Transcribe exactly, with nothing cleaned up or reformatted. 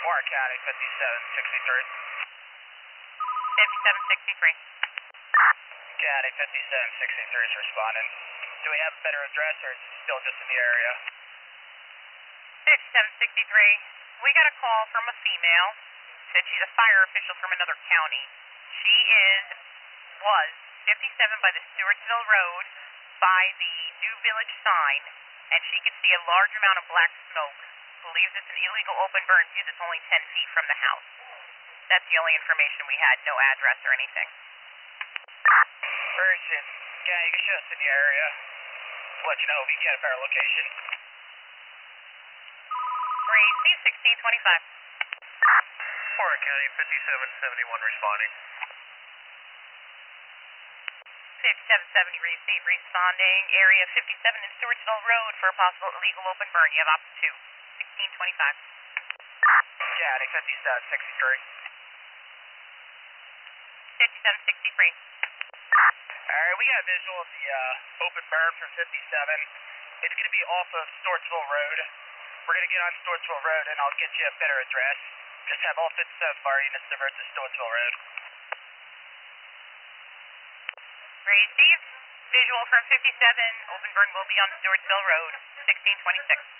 Warren County, fifty-seven sixty-three. fifty-seven sixty-three. County, fifty-seven sixty-three is responding. Do we have a better address or is it still just in the area? fifty-seven sixty-three. We got a call from a female. Said she's a fire official from another county. She is, was, fifty-seven by the Stewartsville Road by the New Village sign, and she could see a large amount of black smoke. Believes it's an illegal open burn because it's only ten feet from the house. That's the only information we had, no address or anything. Where is it? Yeah, you can show us in the area. Let you know if you get a better location. Gracie, sixteen twenty-five. Warren County, fifty-seven seventy-one responding. fifty-seven seventy receive responding. Area fifty-seven in Stewartsville Road for a possible illegal open burn. You have option two. sixteen twenty-five. County, fifty-seven sixty-three. fifty-seven sixty-three. Alright, we got a visual of the uh, open burn for fifty-seven. It's going to be off of Stewartsville Road. We're going to get on Stewartsville Road and I'll get you a better address. Just have all fifty-seven fire units divert to Stewartsville Road. Receive. Visual from fifty-seven. Open burn will be on Stewartsville Road. sixteen twenty-six.